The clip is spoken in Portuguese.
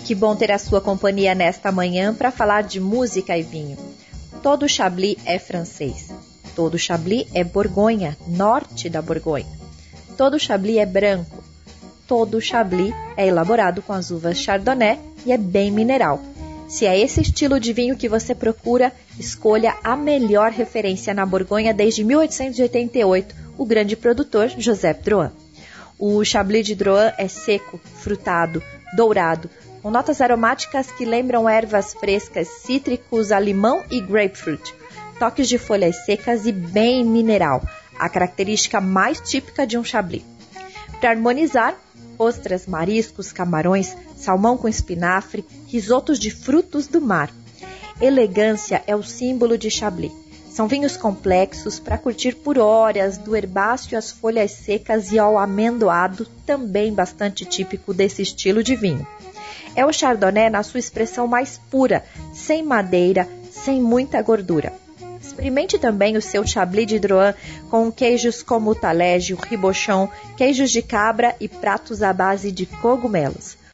Que bom ter a sua companhia nesta manhã para falar de música e vinho. Todo Chablis é francês. Todo Chablis é Borgonha, norte da Borgonha. Todo Chablis é branco. Todo Chablis é elaborado com as uvas Chardonnay e é bem mineral. Se é esse estilo de vinho que você procura, escolha a melhor referência na Borgonha desde 1888, o grande produtor Joseph Drouhin. O Chablis de Drouhin é seco, frutado, dourado, com notas aromáticas que lembram ervas frescas, cítricos, a limão e grapefruit, toques de folhas secas e bem mineral, a característica mais típica de um Chablis. Para harmonizar, ostras, mariscos, camarões, salmão com espinafre, risotos de frutos do mar. Elegância é o símbolo de Chablis. São vinhos complexos para curtir por horas, do herbáceo às folhas secas e ao amendoado, também bastante típico desse estilo de vinho. É o Chardonnay na sua expressão mais pura, sem madeira, sem muita gordura. Experimente também o seu Chablis de Drouhin com queijos como o talege, o ribochon, queijos de cabra e pratos à base de cogumelos.